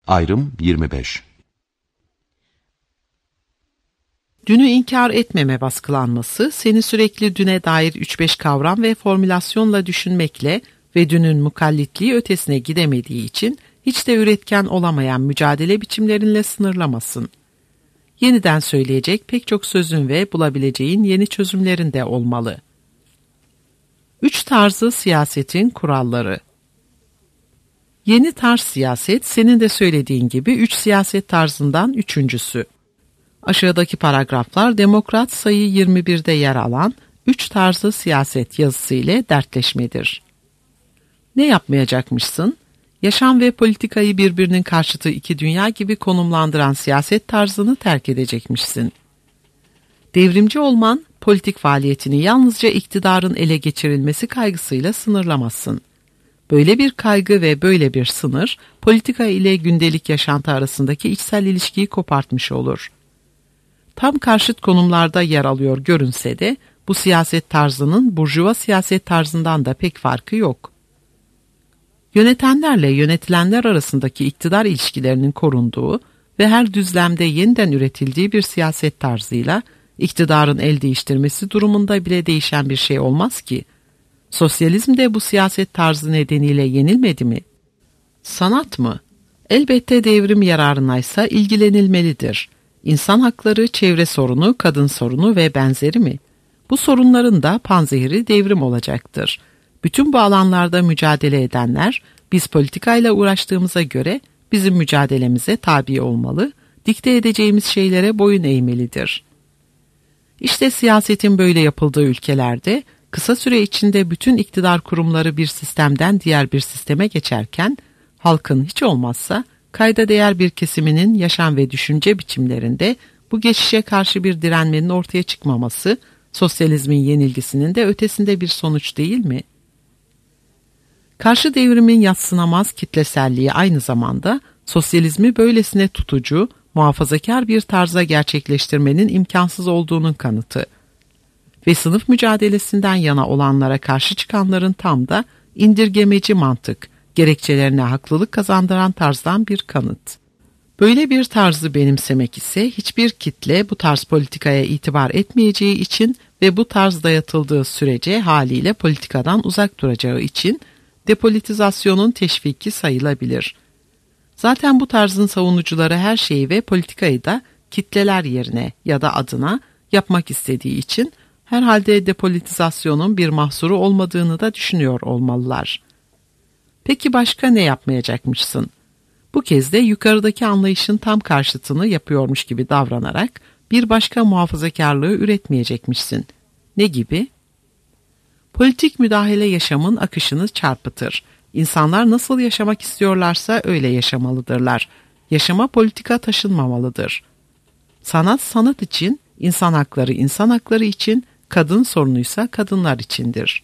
Ayrım 25. Dünü inkar etmeme baskılanması, seni sürekli düne dair 3-5 kavram ve formülasyonla düşünmekle ve dünün mukallitliği ötesine gidemediği için hiç de üretken olamayan mücadele biçimlerinle sınırlamasın. Yeniden söyleyecek pek çok sözün ve bulabileceğin yeni çözümlerin de olmalı. 3 tarzı siyasetin kuralları. Yeni tarz siyaset, senin de söylediğin gibi 3 siyaset tarzından üçüncüsü. Aşağıdaki paragraflar Demokrat sayı 21'de yer alan 3 tarzı siyaset yazısı ile dertleşmedir. Ne yapmayacakmışsın? Yaşam ve politikayı birbirinin karşıtı iki dünya gibi konumlandıran siyaset tarzını terk edecekmişsin. Devrimci olman, politik faaliyetini yalnızca iktidarın ele geçirilmesi kaygısıyla sınırlamazsın. Böyle bir kaygı ve böyle bir sınır, politika ile gündelik yaşantı arasındaki içsel ilişkiyi kopartmış olur. Tam karşıt konumlarda yer alıyor görünse de, bu siyaset tarzının burjuva siyaset tarzından da pek farkı yok. Yönetenlerle yönetilenler arasındaki iktidar ilişkilerinin korunduğu ve her düzlemde yeniden üretildiği bir siyaset tarzıyla, iktidarın el değiştirmesi durumunda bile değişen bir şey olmaz ki. Sosyalizm de bu siyaset tarzı nedeniyle yenilmedi mi? Sanat mı? Elbette devrim yararınaysa ilgilenilmelidir. İnsan hakları, çevre sorunu, kadın sorunu ve benzeri mi? Bu sorunların da panzehiri devrim olacaktır. Bütün bu alanlarda mücadele edenler, biz politikayla uğraştığımıza göre bizim mücadelemize tabi olmalı, dikte edeceğimiz şeylere boyun eğmelidir. İşte siyasetin böyle yapıldığı ülkelerde, kısa süre içinde bütün iktidar kurumları bir sistemden diğer bir sisteme geçerken, halkın hiç olmazsa kayda değer bir kesiminin yaşam ve düşünce biçimlerinde bu geçişe karşı bir direnmenin ortaya çıkmaması, sosyalizmin yenilgisinin de ötesinde bir sonuç değil mi? Karşı devrimin yadsınamaz kitleselliği aynı zamanda sosyalizmi böylesine tutucu, muhafazakar bir tarza gerçekleştirmenin imkansız olduğunun kanıtı. Ve sınıf mücadelesinden yana olanlara karşı çıkanların tam da indirgemeci mantık, gerekçelerine haklılık kazandıran tarzdan bir kanıt. Böyle bir tarzı benimsemek ise hiçbir kitle bu tarz politikaya itibar etmeyeceği için ve bu tarz dayatıldığı sürece haliyle politikadan uzak duracağı için depolitizasyonun teşviki sayılabilir. Zaten bu tarzın savunucuları her şeyi ve politikayı da kitleler yerine ya da adına yapmak istediği için herhalde depolitizasyonun bir mahsuru olmadığını da düşünüyor olmalılar. Peki başka ne yapmayacakmışsın? Bu kez de yukarıdaki anlayışın tam karşıtını yapıyormuş gibi davranarak bir başka muhafazakarlığı üretmeyecekmişsin. Ne gibi? Politik müdahale yaşamın akışını çarpıtır. İnsanlar nasıl yaşamak istiyorlarsa öyle yaşamalıdırlar. Yaşama politika taşınmamalıdır. Sanat sanat için, insan hakları insan hakları için, kadın sorunuysa kadınlar içindir.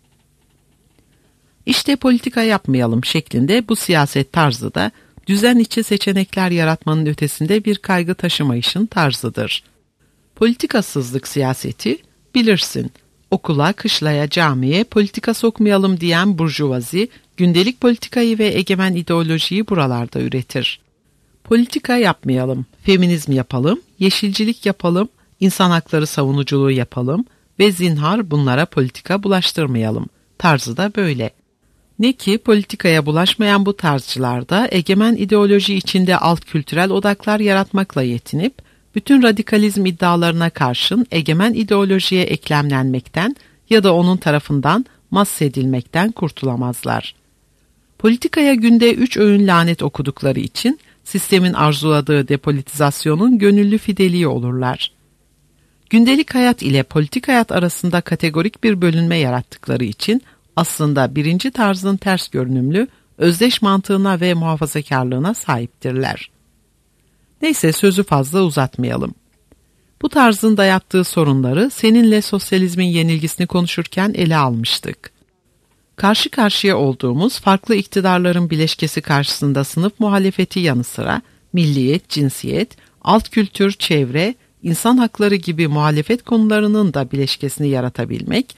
İşte politika yapmayalım şeklinde bu siyaset tarzı da düzen içi seçenekler yaratmanın ötesinde bir kaygı taşımayışın tarzıdır. Politikasızlık siyaseti bilirsin. Okula, kışlaya, camiye politika sokmayalım diyen burjuvazi, gündelik politikayı ve egemen ideolojiyi buralarda üretir. Politika yapmayalım, feminizm yapalım, yeşilcilik yapalım, insan hakları savunuculuğu yapalım ve zinhar bunlara politika bulaştırmayalım. Tarzı da böyle. Ne ki politikaya bulaşmayan bu tarzcılar da egemen ideoloji içinde alt kültürel odaklar yaratmakla yetinip, bütün radikalizm iddialarına karşın egemen ideolojiye eklemlenmekten ya da onun tarafından mahsedilmekten kurtulamazlar. Politikaya günde 3 öğün lanet okudukları için sistemin arzuladığı depolitizasyonun gönüllü fideliği olurlar. Gündelik hayat ile politik hayat arasında kategorik bir bölünme yarattıkları için aslında birinci tarzın ters görünümlü, özdeş mantığına ve muhafazakarlığına sahiptirler. Neyse sözü fazla uzatmayalım. Bu tarzın dayattığı sorunları seninle sosyalizmin yenilgisini konuşurken ele almıştık. Karşı karşıya olduğumuz farklı iktidarların bileşkesi karşısında sınıf muhalefeti yanı sıra milliyet, cinsiyet, alt kültür, çevre, insan hakları gibi muhalefet konularının da bileşkesini yaratabilmek,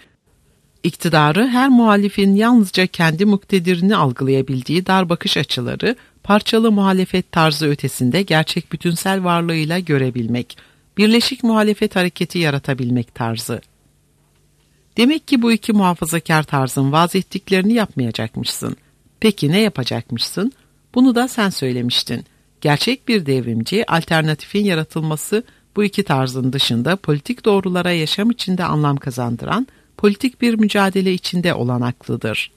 iktidarı her muhalifin yalnızca kendi muktedirini algılayabildiği dar bakış açıları, parçalı muhalefet tarzı ötesinde gerçek bütünsel varlığıyla görebilmek, birleşik muhalefet hareketi yaratabilmek tarzı. Demek ki bu iki muhafazakar tarzın vaaz ettiklerini yapmayacakmışsın. Peki ne yapacakmışsın? Bunu da sen söylemiştin. Gerçek bir devrimci, alternatifin yaratılması bu iki tarzın dışında politik doğrulara yaşam içinde anlam kazandıran, politik bir mücadele içinde olanaklıdır.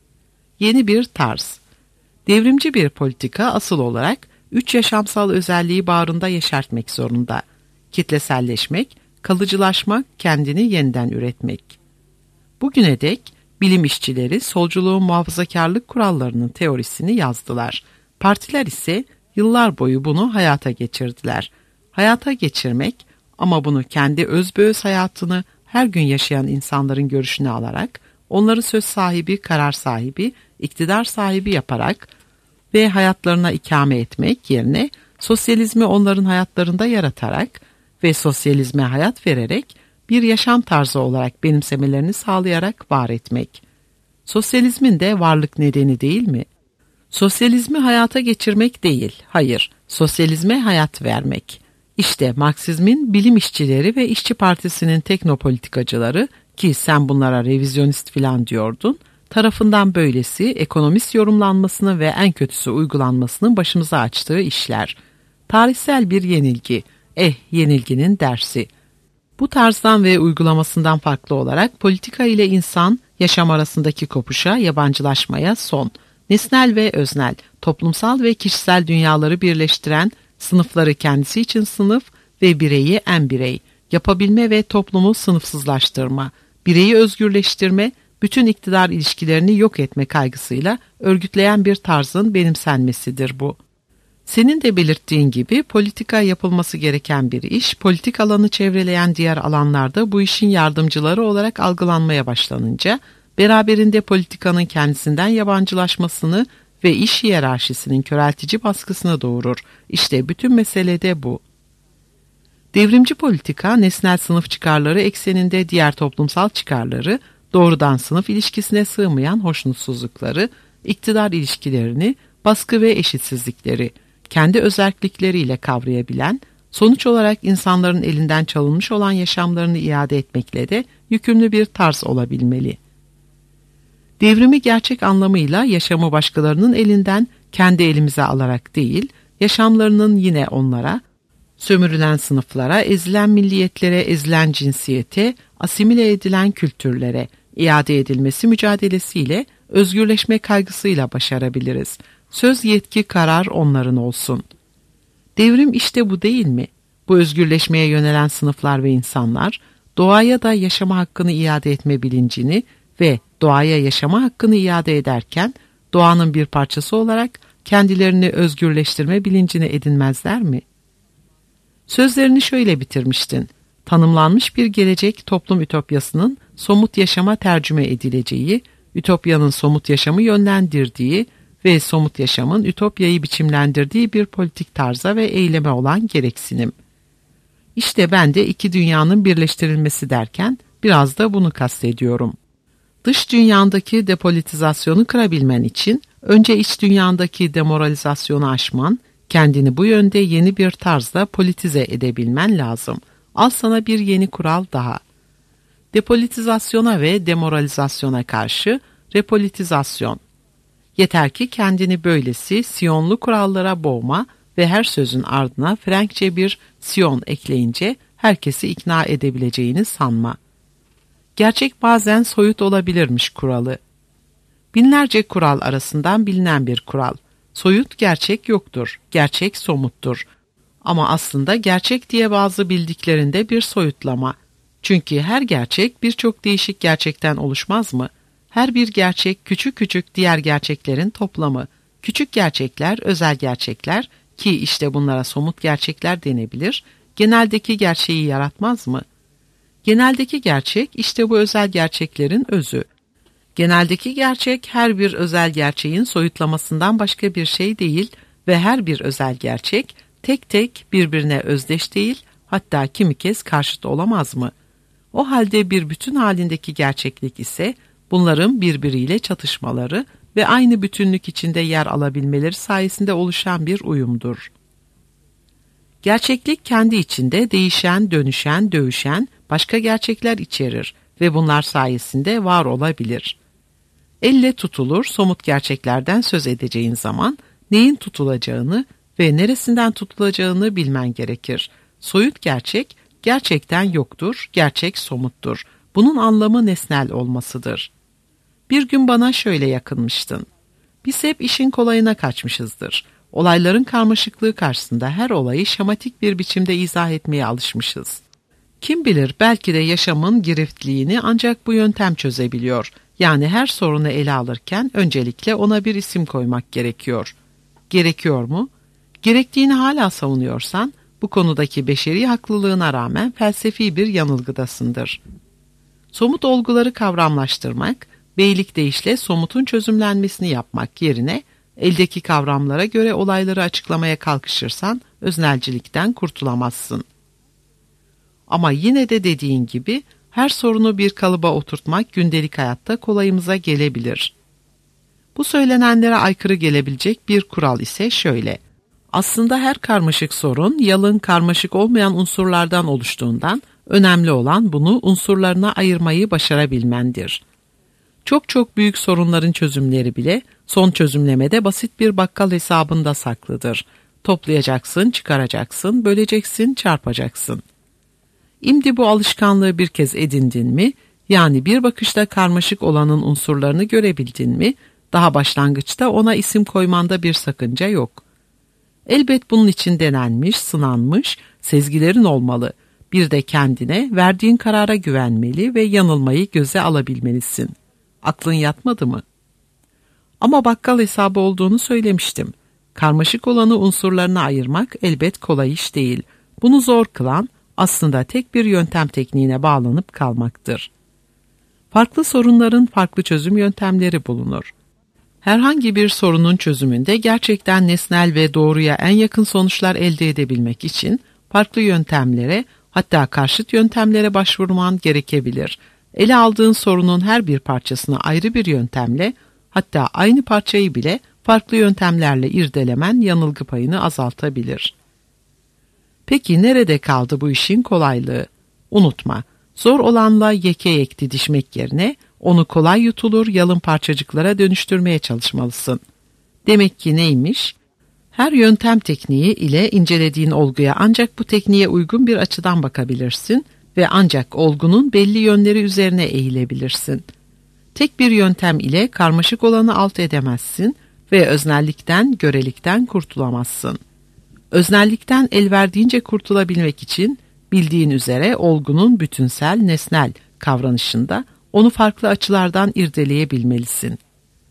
Yeni bir tarz. Devrimci bir politika asıl olarak 3 yaşamsal özelliği bağrında yeşertmek zorunda. Kitleselleşmek, kalıcılaşmak, kendini yeniden üretmek. Bugüne dek bilim işçileri solculuğun muhafazakarlık kurallarının teorisini yazdılar. Partiler ise yıllar boyu bunu hayata geçirdiler. Hayata geçirmek ama bunu kendi özbeöz hayatını her gün yaşayan insanların görüşüne alarak, onları söz sahibi, karar sahibi, iktidar sahibi yaparak ve hayatlarına ikame etmek yerine sosyalizmi onların hayatlarında yaratarak ve sosyalizme hayat vererek bir yaşam tarzı olarak benimsemelerini sağlayarak var etmek. Sosyalizmin de varlık nedeni değil mi? Sosyalizmi hayata geçirmek değil, hayır, sosyalizme hayat vermek. İşte Marksizmin bilim işçileri ve İşçi Partisi'nin teknopolitikacıları, ki sen bunlara revizyonist filan diyordun, tarafından böylesi ekonomist yorumlanmasını ve en kötüsü uygulanmasının başımıza açtığı işler. Tarihsel bir yenilgi, yenilginin dersi. Bu tarzdan ve uygulamasından farklı olarak politika ile insan, yaşam arasındaki kopuşa, yabancılaşmaya son, nesnel ve öznel, toplumsal ve kişisel dünyaları birleştiren, sınıfları kendisi için sınıf ve bireyi en birey, yapabilme ve toplumu sınıfsızlaştırma, bireyi özgürleştirme, bütün iktidar ilişkilerini yok etme kaygısıyla örgütleyen bir tarzın benimsenmesidir bu. Senin de belirttiğin gibi politika yapılması gereken bir iş, politik alanı çevreleyen diğer alanlarda bu işin yardımcıları olarak algılanmaya başlanınca, beraberinde politikanın kendisinden yabancılaşmasını ve iş hiyerarşisinin köreltici baskısını doğurur. İşte bütün mesele de bu. Devrimci politika, nesnel sınıf çıkarları ekseninde diğer toplumsal çıkarları, doğrudan sınıf ilişkisine sığmayan hoşnutsuzlukları, iktidar ilişkilerini, baskı ve eşitsizlikleri, kendi özellikleriyle kavrayabilen, sonuç olarak insanların elinden çalınmış olan yaşamlarını iade etmekle de yükümlü bir tarz olabilmeli. Devrimi gerçek anlamıyla yaşamı başkalarının elinden kendi elimize alarak değil, yaşamlarının yine onlara, sömürülen sınıflara, ezilen milliyetlere, ezilen cinsiyete, asimile edilen kültürlere iade edilmesi mücadelesiyle, özgürleşme kaygısıyla başarabiliriz. Söz, yetki, karar onların olsun. Devrim işte bu değil mi? Bu özgürleşmeye yönelen sınıflar ve insanlar, doğaya da yaşama hakkını iade etme bilincini ve doğaya yaşama hakkını iade ederken, doğanın bir parçası olarak kendilerini özgürleştirme bilincini edinmezler mi? Sözlerini şöyle bitirmiştin. Tanımlanmış bir gelecek toplum ütopyasının somut yaşama tercüme edileceği, ütopyanın somut yaşamı yönlendirdiği ve somut yaşamın ütopyayı biçimlendirdiği bir politik tarza ve eyleme olan gereksinim. İşte ben de iki dünyanın birleştirilmesi derken biraz da bunu kastediyorum. Dış dünyadaki depolitizasyonu kırabilmen için önce iç dünyadaki demoralizasyonu aşman, kendini bu yönde yeni bir tarzda politize edebilmen lazım. Al sana bir yeni kural daha. Depolitizasyona ve demoralizasyona karşı repolitizasyon. Yeter ki kendini böylesi siyonlu kurallara boğma ve her sözün ardına Frenkçe bir siyon ekleyince herkesi ikna edebileceğini sanma. Gerçek bazen soyut olabilirmiş kuralı. Binlerce kural arasından bilinen bir kural. Soyut gerçek yoktur, gerçek somuttur. Ama aslında gerçek diye bazı bildiklerinde bir soyutlama. Çünkü her gerçek birçok değişik gerçekten oluşmaz mı? Her bir gerçek küçük küçük diğer gerçeklerin toplamı. Küçük gerçekler, özel gerçekler ki işte bunlara somut gerçekler denebilir, geneldeki gerçeği yaratmaz mı? Geneldeki gerçek işte bu özel gerçeklerin özü. Geneldeki gerçek her bir özel gerçeğin soyutlamasından başka bir şey değil ve her bir özel gerçek tek tek birbirine özdeş değil, hatta kimi kez karşıt olamaz mı? O halde bir bütün halindeki gerçeklik ise bunların birbiriyle çatışmaları ve aynı bütünlük içinde yer alabilmeleri sayesinde oluşan bir uyumdur. Gerçeklik kendi içinde değişen, dönüşen, dövüşen başka gerçekler içerir ve bunlar sayesinde var olabilir. Elle tutulur somut gerçeklerden söz edeceğin zaman neyin tutulacağını ve neresinden tutulacağını bilmen gerekir. Soyut gerçek, gerçekten yoktur, gerçek somuttur. Bunun anlamı nesnel olmasıdır. Bir gün bana şöyle yakınmıştın. Biz hep işin kolayına kaçmışızdır. Olayların karmaşıklığı karşısında her olayı şematik bir biçimde izah etmeye alışmışız. Kim bilir belki de yaşamın giriftliğini ancak bu yöntem çözebiliyor. Yani her sorunu ele alırken öncelikle ona bir isim koymak gerekiyor. Gerekiyor mu? Gerektiğini hala savunuyorsan bu konudaki beşeri haklılığına rağmen felsefi bir yanılgıdasındır. Somut olguları kavramlaştırmak, beylik deyişle somutun çözümlenmesini yapmak yerine eldeki kavramlara göre olayları açıklamaya kalkışırsan öznelcilikten kurtulamazsın. Ama yine de dediğin gibi her sorunu bir kalıba oturtmak gündelik hayatta kolayımıza gelebilir. Bu söylenenlere aykırı gelebilecek bir kural ise şöyle. Aslında her karmaşık sorun yalın karmaşık olmayan unsurlardan oluştuğundan önemli olan bunu unsurlarına ayırmayı başarabilmendir. Çok büyük sorunların çözümleri bile son çözümlemede basit bir bakkal hesabında saklıdır. Toplayacaksın, çıkaracaksın, böleceksin, çarpacaksın. İmdi bu alışkanlığı bir kez edindin mi, yani bir bakışta karmaşık olanın unsurlarını görebildin mi, daha başlangıçta ona isim koymanda bir sakınca yok. Elbet bunun için denenmiş, sınanmış, sezgilerin olmalı. Bir de kendine, verdiğin karara güvenmeli ve yanılmayı göze alabilmelisin. Aklın yatmadı mı? Ama bakkal hesabı olduğunu söylemiştim. Karmaşık olanı unsurlarına ayırmak elbet kolay iş değil. Bunu zor kılan aslında tek bir yöntem tekniğine bağlanıp kalmaktır. Farklı sorunların farklı çözüm yöntemleri bulunur. Herhangi bir sorunun çözümünde gerçekten nesnel ve doğruya en yakın sonuçlar elde edebilmek için farklı yöntemlere, hatta karşıt yöntemlere başvurman gerekebilir. Ele aldığın sorunun her bir parçasını ayrı bir yöntemle, hatta aynı parçayı bile farklı yöntemlerle irdelemen yanılgı payını azaltabilir. Peki nerede kaldı bu işin kolaylığı? Unutma, zor olanla yeke didişmek yerine onu kolay yutulur yalın parçacıklara dönüştürmeye çalışmalısın. Demek ki neymiş? Her yöntem tekniği ile incelediğin olguya ancak bu tekniğe uygun bir açıdan bakabilirsin ve ancak olgunun belli yönleri üzerine eğilebilirsin. Tek bir yöntem ile karmaşık olanı alt edemezsin ve öznellikten, görelikten kurtulamazsın. Öznellikten elverdiğince kurtulabilmek için bildiğin üzere olgunun bütünsel, nesnel kavranışında onu farklı açılardan irdeleyebilmelisin.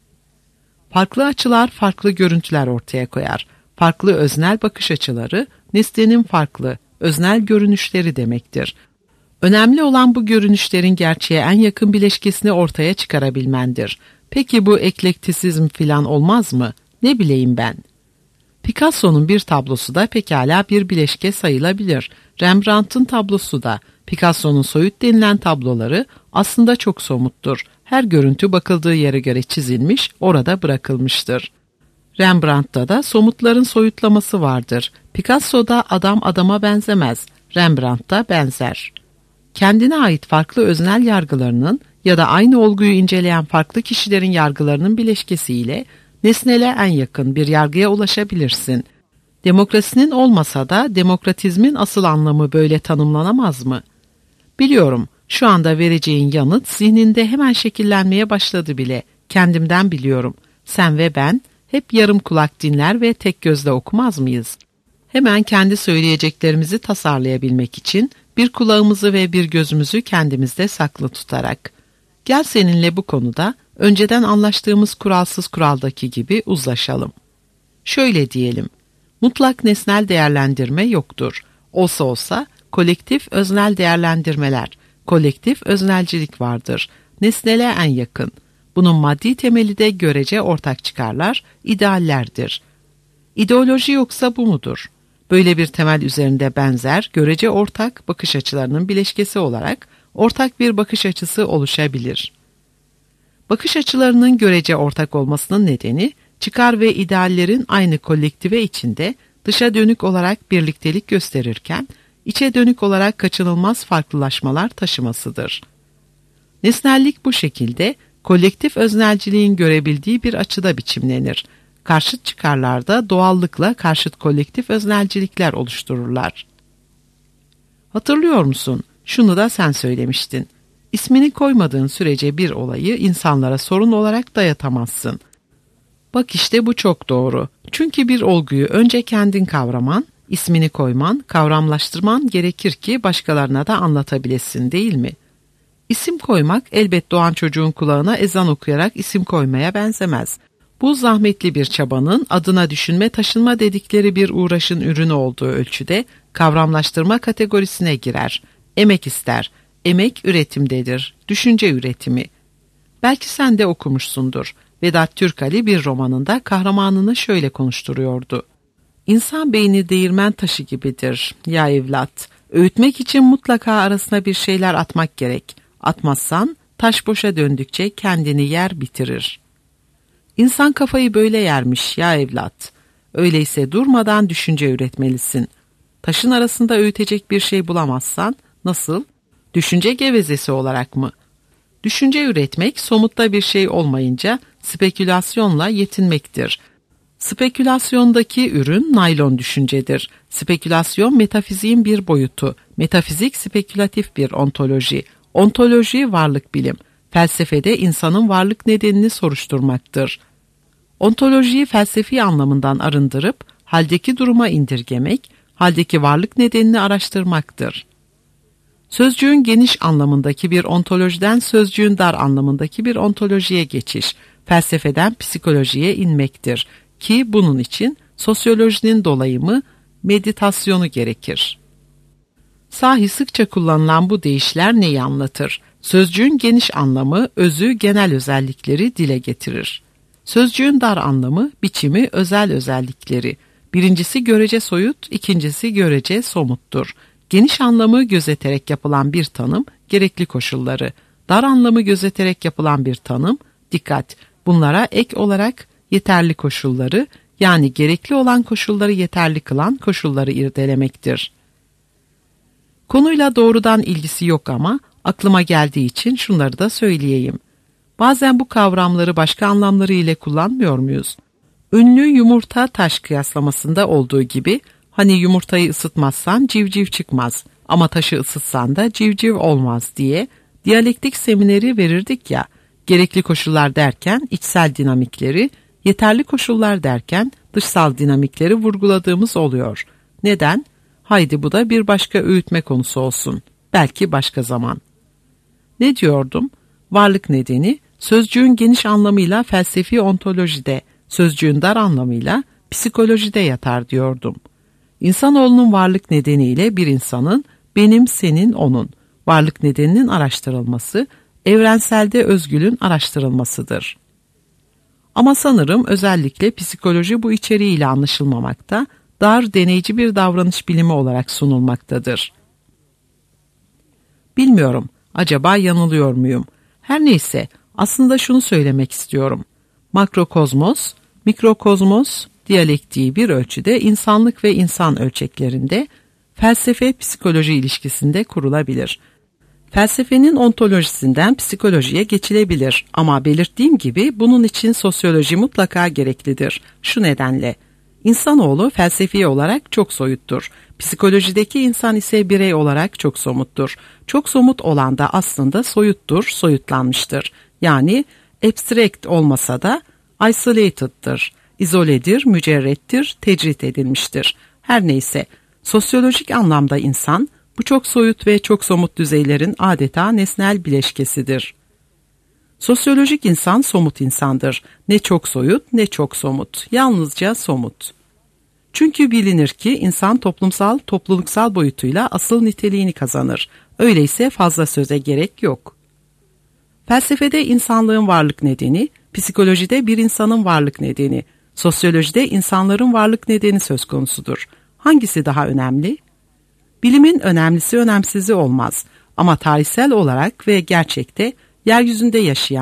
Farklı açılar farklı görüntüler ortaya koyar. Farklı öznel bakış açıları nesnenin farklı, öznel görünüşleri demektir. Önemli olan bu görünüşlerin gerçeğe en yakın bileşkesini ortaya çıkarabilmendir. Peki bu eklektisizm filan olmaz mı? Ne bileyim ben. Picasso'nun bir tablosu da pekala bir bileşke sayılabilir. Rembrandt'ın tablosu da. Picasso'nun soyut denilen tabloları aslında çok somuttur. Her görüntü bakıldığı yere göre çizilmiş, orada bırakılmıştır. Rembrandt'ta da somutların soyutlaması vardır. Picasso'da adam adama benzemez, Rembrandt'ta benzer. Kendine ait farklı öznel yargılarının ya da aynı olguyu inceleyen farklı kişilerin yargılarının bileşkesiyle nesnele en yakın bir yargıya ulaşabilirsin. Demokrasinin olmasa da demokratizmin asıl anlamı böyle tanımlanamaz mı? Biliyorum, şu anda vereceğin yanıt zihninde hemen şekillenmeye başladı bile. Kendimden biliyorum. Sen ve ben hep yarım kulak dinler ve tek gözle okumaz mıyız? Hemen kendi söyleyeceklerimizi tasarlayabilmek için bir kulağımızı ve bir gözümüzü kendimizde saklı tutarak. Gel seninle bu konuda önceden anlaştığımız kuralsız kuraldaki gibi uzlaşalım. Şöyle diyelim, mutlak nesnel değerlendirme yoktur. Olsa olsa kolektif öznel değerlendirmeler, kolektif öznelcilik vardır. Nesnele en yakın. Bunun maddi temeli de görece ortak çıkarlar, ideallerdir. İdeoloji yoksa bu mudur? Böyle bir temel üzerinde benzer, görece ortak bakış açılarının bileşkesi olarak ortak bir bakış açısı oluşabilir. Bakış açılarının görece ortak olmasının nedeni, çıkar ve ideallerin aynı kolektive içinde dışa dönük olarak birliktelik gösterirken, içe dönük olarak kaçınılmaz farklılaşmalar taşımasıdır. Nesnellik bu şekilde, kolektif öznelciliğin görebildiği bir açıda biçimlenir. Karşıt çıkarlarda doğallıkla karşıt kolektif öznelcilikler oluştururlar. Hatırlıyor musun? Şunu da sen söylemiştin. İsmini koymadığın sürece bir olayı insanlara sorun olarak dayatamazsın. Bak işte bu çok doğru. Çünkü bir olguyu önce kendin kavraman, ismini koyman, kavramlaştırman gerekir ki başkalarına da anlatabilesin, değil mi? İsim koymak elbet doğan çocuğun kulağına ezan okuyarak isim koymaya benzemez. Bu zahmetli bir çabanın, adına düşünme taşınma dedikleri bir uğraşın ürünü olduğu ölçüde kavramlaştırma kategorisine girer. Emek ister. Emek üretimdedir. Düşünce üretimi. Belki sen de okumuşsundur. Vedat Türkali bir romanında kahramanını şöyle konuşturuyordu. İnsan beyni değirmen taşı gibidir ya evlat. Öğütmek için mutlaka arasına bir şeyler atmak gerek. Atmazsan taş boşa döndükçe kendini yer bitirir. İnsan kafayı böyle yermiş ya evlat. Öyleyse durmadan düşünce üretmelisin. Taşın arasında öğütecek bir şey bulamazsan nasıl? Düşünce gevezesi olarak mı? Düşünce üretmek somutta bir şey olmayınca spekülasyonla yetinmektir. Spekülasyondaki ürün naylon düşüncedir. Spekülasyon metafiziğin bir boyutu. Metafizik spekülatif bir ontoloji. Ontoloji varlık bilim. Felsefede insanın varlık nedenini soruşturmaktır. Ontolojiyi felsefi anlamından arındırıp haldeki duruma indirgemek, haldeki varlık nedenini araştırmaktır. Sözcüğün geniş anlamındaki bir ontolojiden sözcüğün dar anlamındaki bir ontolojiye geçiş, felsefeden psikolojiye inmektir ki bunun için sosyolojinin dolayımı, meditasyonu gerekir. Sahi sıkça kullanılan bu deyişler neyi anlatır? Sözcüğün geniş anlamı, özü, genel özellikleri dile getirir. Sözcüğün dar anlamı, biçimi, özel özellikleri. Birincisi görece soyut, ikincisi görece somuttur. Geniş anlamı gözeterek yapılan bir tanım, gerekli koşulları. Dar anlamı gözeterek yapılan bir tanım, dikkat. Bunlara ek olarak yeterli koşulları, yani gerekli olan koşulları yeterli kılan koşulları irdelemektir. Konuyla doğrudan ilgisi yok ama aklıma geldiği için şunları da söyleyeyim. Bazen bu kavramları başka anlamları ile kullanmıyor muyuz? Ünlü yumurta taş kıyaslamasında olduğu gibi, hani yumurtayı ısıtmazsan civciv çıkmaz ama taşı ısıtsan da civciv olmaz diye diyalektik semineri verirdik ya, gerekli koşullar derken içsel dinamikleri, yeterli koşullar derken dışsal dinamikleri vurguladığımız oluyor. Neden? Haydi bu da bir başka öğütme konusu olsun. Belki başka zaman. Ne diyordum? Varlık nedeni, sözcüğün geniş anlamıyla felsefi ontolojide, sözcüğün dar anlamıyla psikolojide yatar diyordum. İnsanoğlunun varlık nedeniyle bir insanın, benim, senin, onun, varlık nedeninin araştırılması, evrenselde özgülün araştırılmasıdır. Ama sanırım özellikle psikoloji bu içeriğiyle anlaşılmamakta, dar, deneyci bir davranış bilimi olarak sunulmaktadır. Bilmiyorum, acaba yanılıyor muyum? Her neyse, aslında şunu söylemek istiyorum. Makrokozmos, mikrokozmos diyalektiği bir ölçüde insanlık ve insan ölçeklerinde, felsefe-psikoloji ilişkisinde kurulabilir. Felsefenin ontolojisinden psikolojiye geçilebilir ama belirttiğim gibi bunun için sosyoloji mutlaka gereklidir. Şu nedenle, İnsanoğlu felsefi olarak çok soyuttur. Psikolojideki insan ise birey olarak çok somuttur. Çok somut olan da aslında soyuttur, soyutlanmıştır. Yani abstract olmasa da isolated'dır. İzoledir, mücerrettir, tecrit edilmiştir. Her neyse, sosyolojik anlamda insan, bu çok soyut ve çok somut düzeylerin adeta nesnel bileşkesidir. Sosyolojik insan somut insandır. Ne çok soyut ne çok somut. Yalnızca somut. Çünkü bilinir ki insan toplumsal, topluluksal boyutuyla asıl niteliğini kazanır. Öyleyse fazla söze gerek yok. Felsefede insanlığın varlık nedeni, psikolojide bir insanın varlık nedeni, sosyolojide insanların varlık nedeni söz konusudur. Hangisi daha önemli? Bilimin önemlisi önemsizi olmaz ama tarihsel olarak ve gerçekte yeryüzünde yaşayan,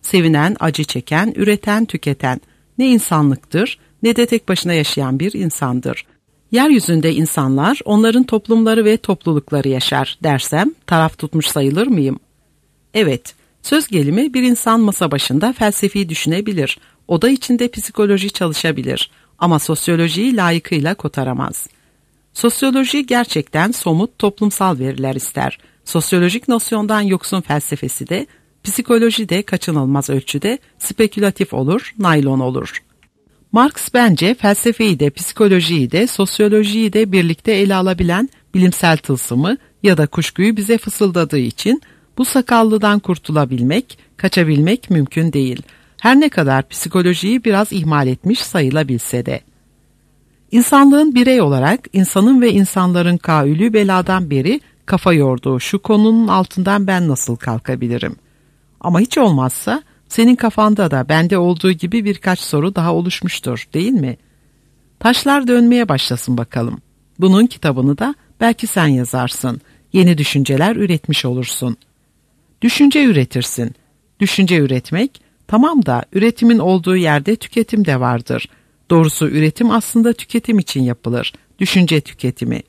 Sevinen, acı çeken, üreten, tüketen. Ne insanlıktır, ne de tek başına yaşayan bir insandır. Yeryüzünde insanlar, onların toplumları ve toplulukları yaşar dersem taraf tutmuş sayılır mıyım? Evet, söz gelimi bir insan masa başında felsefi düşünebilir, oda içinde psikoloji çalışabilir ama sosyolojiyi layıkıyla kotaramaz. Sosyoloji gerçekten somut toplumsal veriler ister. Sosyolojik nosyondan yoksun felsefesi de, psikoloji de kaçınılmaz ölçüde spekülatif olur, naylon olur. Marx bence felsefeyi de psikolojiyi de sosyolojiyi de birlikte ele alabilen bilimsel tılsımı ya da kuşkuyu bize fısıldadığı için bu sakallıdan kurtulabilmek, kaçabilmek mümkün değil. Her ne kadar psikolojiyi biraz ihmal etmiş sayılabilse de. İnsanlığın birey olarak insanın ve insanların kaülü beladan beri kafa yorduğu şu konunun altından ben nasıl kalkabilirim? Ama hiç olmazsa senin kafanda da bende olduğu gibi birkaç soru daha oluşmuştur, değil mi? Taşlar dönmeye başlasın bakalım. Bunun kitabını da belki sen yazarsın. Yeni düşünceler üretmiş olursun. Düşünce üretirsin. Düşünce üretmek, tamam da üretimin olduğu yerde tüketim de vardır. Doğrusu üretim aslında tüketim için yapılır. Düşünce tüketimi.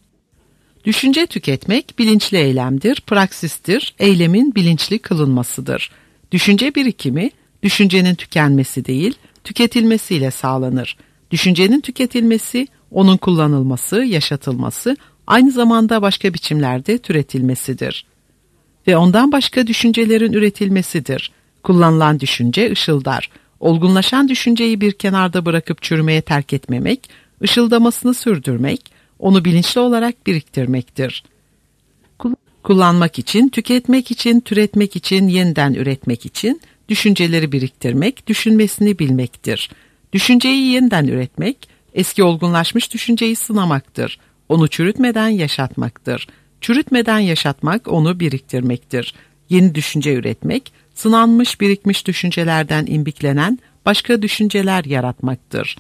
Düşünce tüketmek bilinçli eylemdir, praksistir, eylemin bilinçli kılınmasıdır. Düşünce birikimi, düşüncenin tükenmesi değil, tüketilmesiyle sağlanır. Düşüncenin tüketilmesi, onun kullanılması, yaşatılması, aynı zamanda başka biçimlerde türetilmesidir. Ve ondan başka düşüncelerin üretilmesidir. Kullanılan düşünce ışıldar. Olgunlaşan düşünceyi bir kenarda bırakıp çürümeye terk etmemek, ışıldamasını sürdürmek, onu bilinçli olarak biriktirmektir. Kullanmak için, tüketmek için, türetmek için, yeniden üretmek için düşünceleri biriktirmek, düşünmesini bilmektir. Düşünceyi yeniden üretmek, eski olgunlaşmış düşünceyi sınamaktır. Onu çürütmeden yaşatmaktır. Çürütmeden yaşatmak, onu biriktirmektir. Yeni düşünce üretmek, sınanmış, birikmiş düşüncelerden imbiklenen başka düşünceler yaratmaktır.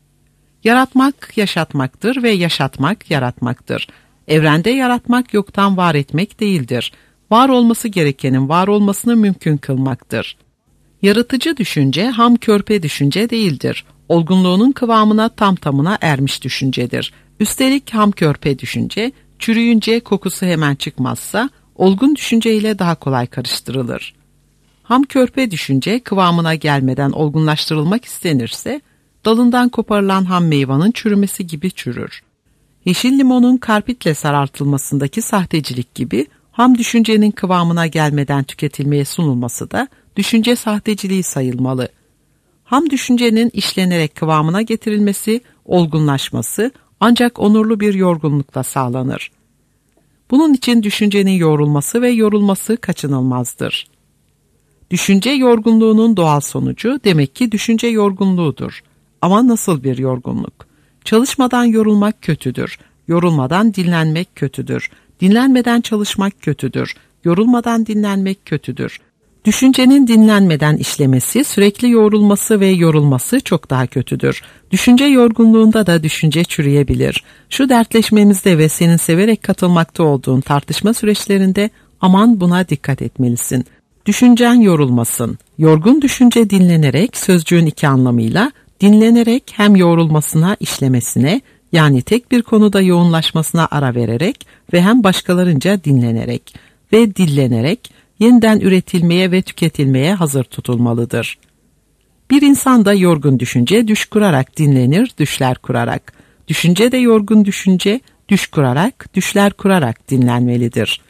Yaratmak, yaşatmaktır ve yaşatmak, yaratmaktır. Evrende yaratmak yoktan var etmek değildir. Var olması gerekenin var olmasını mümkün kılmaktır. Yaratıcı düşünce ham körpe düşünce değildir. Olgunluğunun kıvamına tam tamına ermiş düşüncedir. Üstelik ham körpe düşünce, çürüyünce kokusu hemen çıkmazsa, olgun düşünceyle daha kolay karıştırılır. Ham körpe düşünce kıvamına gelmeden olgunlaştırılmak istenirse, dalından koparılan ham meyvanın çürümesi gibi çürür. Yeşil limonun karpitle sarartılmasındaki sahtecilik gibi, ham düşüncenin kıvamına gelmeden tüketilmeye sunulması da düşünce sahteciliği sayılmalı. Ham düşüncenin işlenerek kıvamına getirilmesi, olgunlaşması ancak onurlu bir yorgunlukla sağlanır. Bunun için düşüncenin yoğrulması ve yorulması kaçınılmazdır. Düşünce yorgunluğunun doğal sonucu demek ki düşünce yorgunluğudur. Ama nasıl bir yorgunluk? Çalışmadan yorulmak kötüdür. Yorulmadan dinlenmek kötüdür. Dinlenmeden çalışmak kötüdür. Yorulmadan dinlenmek kötüdür. Düşüncenin dinlenmeden işlemesi, sürekli yoğrulması ve yorulması çok daha kötüdür. Düşünce yorgunluğunda da düşünce çürüyebilir. Şu dertleşmemizde ve senin severek katılmakta olduğun tartışma süreçlerinde aman buna dikkat etmelisin. Düşüncen yorulmasın. Yorgun düşünce dinlenerek, sözcüğün iki anlamıyla, dinlenerek hem yoğrulmasına, işlemesine, yani tek bir konuda yoğunlaşmasına ara vererek ve hem başkalarınca dinlenerek ve dillenerek yeniden üretilmeye ve tüketilmeye hazır tutulmalıdır. Bir insan da yorgun düşünce düş kurarak dinlenir, düşler kurarak. Düşünce de yorgun düşünce düş kurarak, düşler kurarak dinlenmelidir.